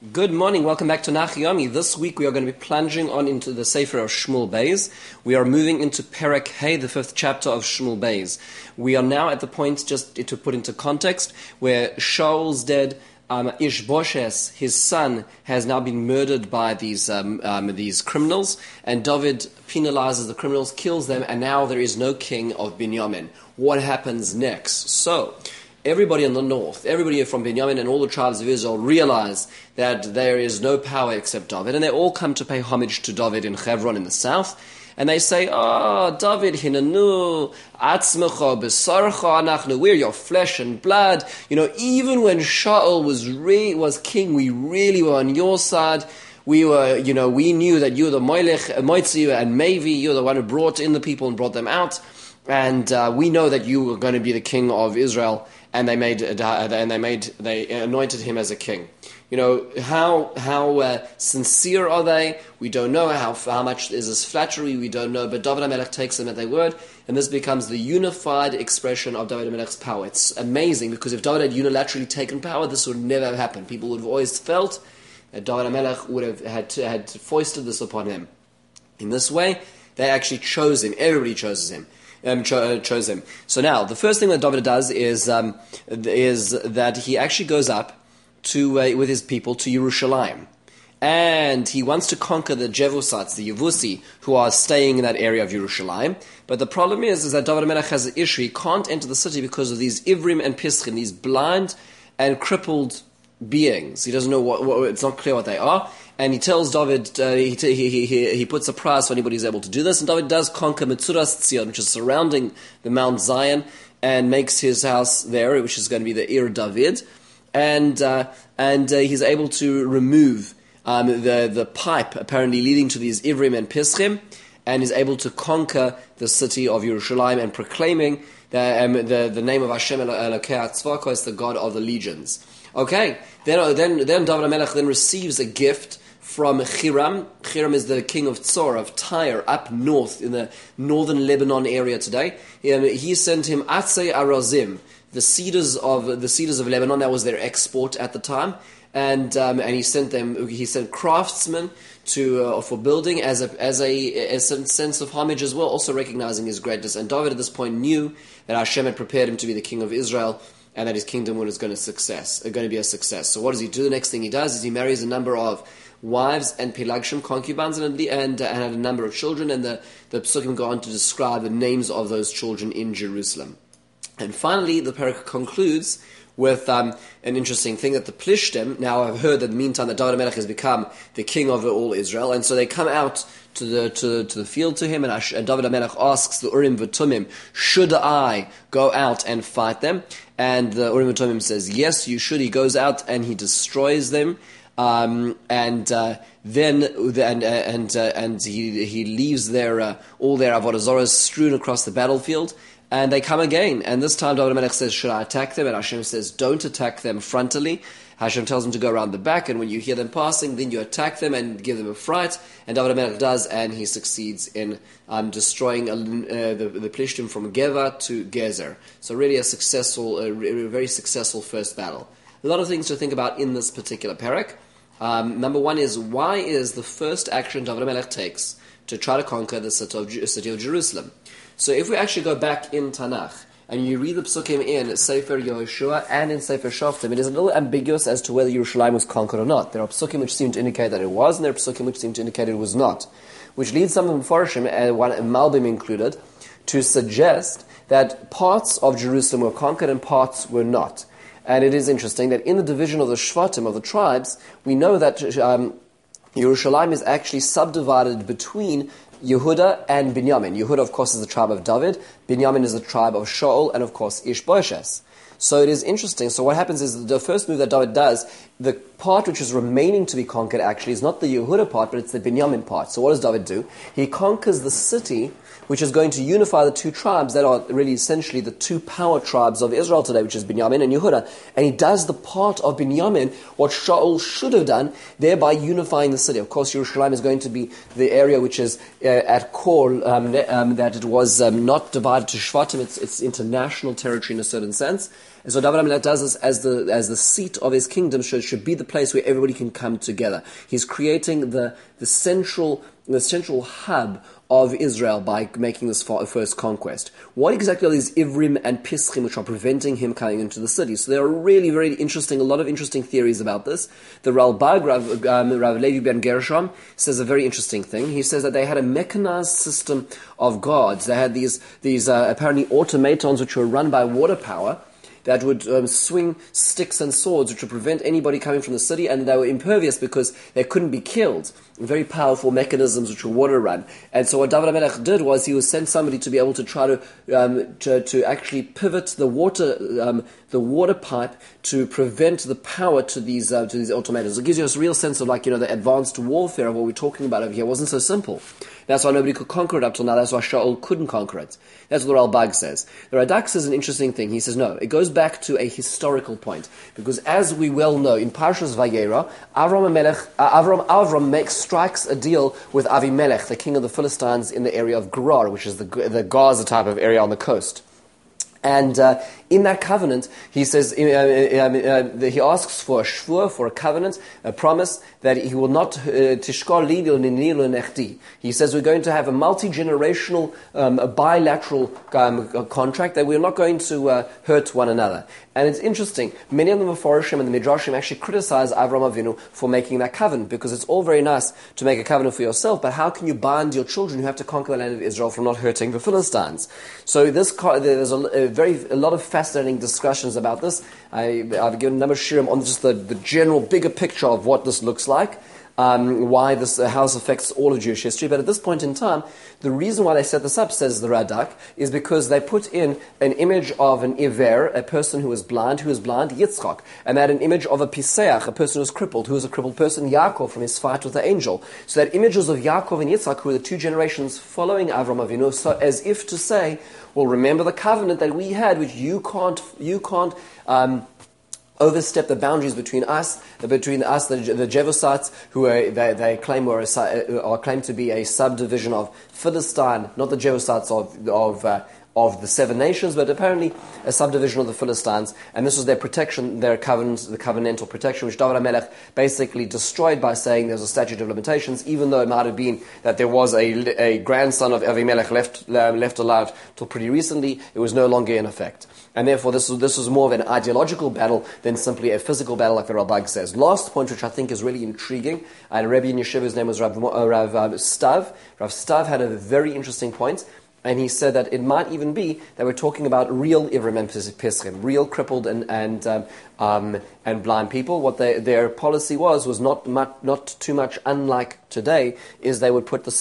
Good morning, welcome back to Nach Yomi. This week we are going to be plunging on into the Sefer of Shmuel Beis. We are moving into Perek Hey, the 5th chapter of Shmuel Beis. We are now at the point, just to put into context, where Shaul's dead, Ishboshes, his son, has now been murdered by these criminals, and David penalizes the criminals, kills them, and now there is no king of Binyamin. What happens next? So, everybody in the north, everybody from Binyamin and all the tribes of Israel realize that there is no power except David, and they all come to pay homage to David in Hebron in the south, and they say, David, hinanu, atzmecha, besarcha, anachnu, we're your flesh and blood. You know, even when Shaul was king, we really were on your side. We knew that you were the Moitzi and Mevi, you're the one who brought in the people and brought them out, and we know that you were going to be the king of Israel. And they anointed him as a king. You know, how sincere are they? We don't know. How much is this flattery? We don't know. But David HaMelech takes them at their word, and this becomes the unified expression of David HaMelech's power. It's amazing, because if David had unilaterally taken power, this would never have happened. People would have always felt that David HaMelech would have had foisted this upon him. In this way, they actually chose him. Everybody chose him. Chose him. So now, the first thing that David does is that he actually goes up to with his people to Yerushalayim, and he wants to conquer the Jevusites, the Yevusi, who are staying in that area of Yerushalayim. But the problem is that David HaMelech has an issue. He can't enter the city because of these Ivrim and Pischim, these blind and crippled beings. He doesn't know it's not clear what they are. And he tells David, he puts a price for anybody who's able to do this. And David does conquer Metzuras Tzion, which is surrounding the Mount Zion, and makes his house there, which is going to be the Ir David. And he's able to remove the pipe, apparently leading to these Ivrim and Pischim, and is able to conquer the city of Yerushalayim and proclaiming the name of Hashem Elokei Tzvakos, the God of the legions. Okay, then David HaMelech then receives a gift from Hiram. Hiram is the king of Tzor, of Tyre, up north in the northern Lebanon area today. He sent him Atzei Arazim, the cedars of Lebanon. That was their export at the time, and he sent craftsmen for building as a sense of homage as well, also recognizing his greatness. And David at this point knew that Hashem had prepared him to be the king of Israel, and that his kingdom was going to be a success. So what does he do? The next thing he does is he marries a number of wives and Pelagshim, concubines, and had a number of children, and the Psukim go on to describe the names of those children in Jerusalem. And finally, the parak concludes with an interesting thing, that the Plishtim now have heard that in the meantime that David HaMelech has become the king of all Israel, and so they come out to the field to him, and David HaMelech asks the Urim V'Tumim, should I go out and fight them? And the Urim V'Tumim says, yes, you should. He goes out and he destroys them, and he leaves all their avodah zarahs strewn across the battlefield. And they come again, and this time David HaMelech says, should I attack them? And Hashem says, don't attack them frontally. Hashem tells them to go around the back, and when you hear them passing, then you attack them and give them a fright. And David HaMelech does, and he succeeds in destroying the Plishtim from Geva to Gezer. So really a very successful first battle. A lot of things to think about in this particular parak. Number one is, why is the first action David HaMelech takes to try to conquer the city of Jerusalem? So if we actually go back in Tanakh, and you read the Psukim in Sefer Yehoshua and in Sefer Shoftim, it is a little ambiguous as to whether Yerushalayim was conquered or not. There are Psukim which seem to indicate that it was, and there are Psukim which seem to indicate it was not. Which leads some of the Mefarshim, one Malbim included, to suggest that parts of Jerusalem were conquered and parts were not. And it is interesting that in the division of the Shvatim, of the tribes, we know that Yerushalayim is actually subdivided between Yehuda and Binyamin. Yehuda, of course, is the tribe of David. Binyamin is the tribe of Shaul, and of course, Ishboshes. So it is interesting. So what happens is the first move that David does, the part which is remaining to be conquered actually is not the Yehuda part, but it's the Binyamin part. So what does David do? He conquers the city which is going to unify the two tribes that are really essentially the two power tribes of Israel today, which is Binyamin and Yehuda. And he does the part of Binyamin, what Shaul should have done, thereby unifying the city. Of course, Yerushalayim is going to be the area which is at core, that it was not divided to Shvatim. It's international territory in a certain sense. And so David HaMelech does this as the seat of his kingdom should be the place where everybody can come together. He's creating the central hub of Israel by making this first conquest. What exactly are these Ivrim and Pischim which are preventing him coming into the city? So there are really very interesting, a lot of interesting theories about this. The Ralbag, Rav Levi ben Gershom, says a very interesting thing. He says that they had a mechanized system of guards. They had these apparently automatons which were run by water power, that would swing sticks and swords, which would prevent anybody coming from the city, and they were impervious because they couldn't be killed. Very powerful mechanisms which were water run. And so what David HaMelech did was he would send somebody to be able to try to actually pivot the water pipe to prevent the power to these automatons. It gives you a real sense of the advanced warfare of what we're talking about over here. It wasn't so simple. That's why nobody could conquer it up till now. That's why Shaul couldn't conquer it. That's what the Ralbag says. The Radak says an interesting thing. He says, no, it goes back to a historical point. Because as we well know, in Parshas Vayera, Avram strikes a deal with Avimelech, the king of the Philistines in the area of Gerar, which is the Gaza type of area on the coast. And in that covenant, he says, he asks for a shvur, for a covenant, a promise that he will not tishkar li nilu nechti. He says we're going to have a multi-generational, a bilateral contract, that we're not going to hurt one another. And it's interesting, many of the Mefarshim and the Midrashim actually criticize Avram Avinu for making that covenant, because it's all very nice to make a covenant for yourself, but how can you bind your children who have to conquer the land of Israel from not hurting the Philistines? So there's a lot of fascinating discussions about this. I've given a number of shirim on just the general bigger picture of what this looks like, why this how this affects all of Jewish history. But at this point in time, the reason why they set this up, says the Radak, is because they put in an image of an Iver, a person who is blind, Yitzchak, and they had an image of a Piseach, a person who is crippled, who is a crippled person, Yaakov, from his fight with the angel. So that images of Yaakov and Yitzchak, who are the two generations following Avram Avinu, so as if to say, well, remember the covenant that we had, which you can't overstep the boundaries between us, the Jebusites, who they claim are claimed to be a subdivision of Philistine, not the Jebusites of the seven nations, but apparently a subdivision of the Philistines, and this was their protection, their covenant, the covenantal protection, which David HaMelech basically destroyed by saying there's a statute of limitations, even though it might have been that there was a grandson of Avimelech left alive till pretty recently. It was no longer in effect. And therefore this was more of an ideological battle than simply a physical battle, like the Ralbag says. Last point, which I think is really intriguing, and a Rebbe in Yeshiva, his name was Rav Stav. Rav Stav had a very interesting point, and he said that it might even be that we're talking about real Ivrim and Pischim, real crippled and blind people. What their policy was not too much unlike today, is they would put the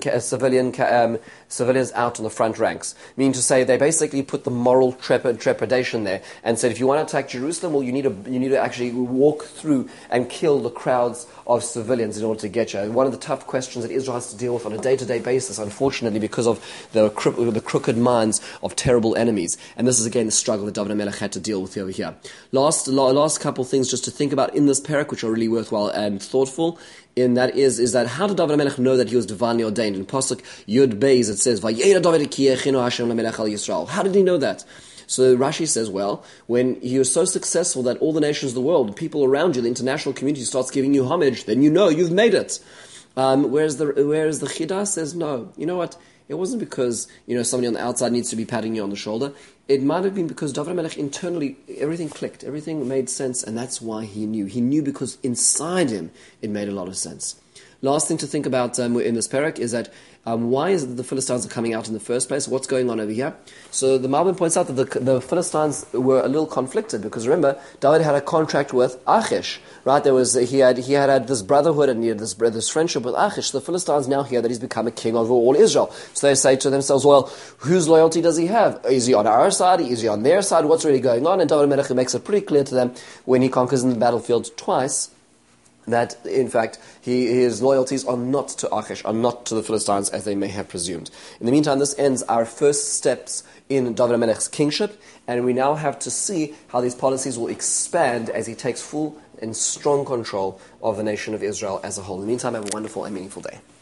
civilians out on the front ranks. Meaning to say, they basically put the moral trepidation there, and said, if you want to attack Jerusalem, well, you need to actually walk through and kill the crowds of civilians in order to get you. And one of the tough questions that Israel has to deal with on a day-to-day basis, unfortunately, because of the crooked minds of terrible enemies. And this is again the struggle that David HaMelech had to deal with over here. Last couple things just to think about in this parak, which are really worthwhile and thoughtful. And that is that how did David HaMelech know that he was divinely ordained? In Pasuk Yud Beis it says, "Vayera David ki yechinu Hashem lamelech al Yisrael." How did he know that? So Rashi says, well, when you're so successful that all the nations of the world, people around you, the international community starts giving you homage, then you know you've made it. Whereas the Chidah says, no, you know what? It wasn't because somebody on the outside needs to be patting you on the shoulder. It might have been because David HaMelech internally, everything clicked, everything made sense, and that's why he knew. He knew because inside him it made a lot of sense. Last thing to think about in this parak is that why is it that the Philistines are coming out in the first place? What's going on over here? So the Malbim points out that the Philistines were a little conflicted, because remember, David had a contract with Achish, right? He had this brotherhood, and he had this friendship with Achish. The Philistines now hear that he's become a king over all Israel. So they say to themselves, well, whose loyalty does he have? Is he on our side? Is he on their side? What's really going on? And David HaMelech makes it pretty clear to them when he conquers in the battlefield twice, that, in fact, his loyalties are not to Achish, are not to the Philistines, as they may have presumed. In the meantime, this ends our first steps in David HaMelech's kingship, and we now have to see how these policies will expand as he takes full and strong control of the nation of Israel as a whole. In the meantime, have a wonderful and meaningful day.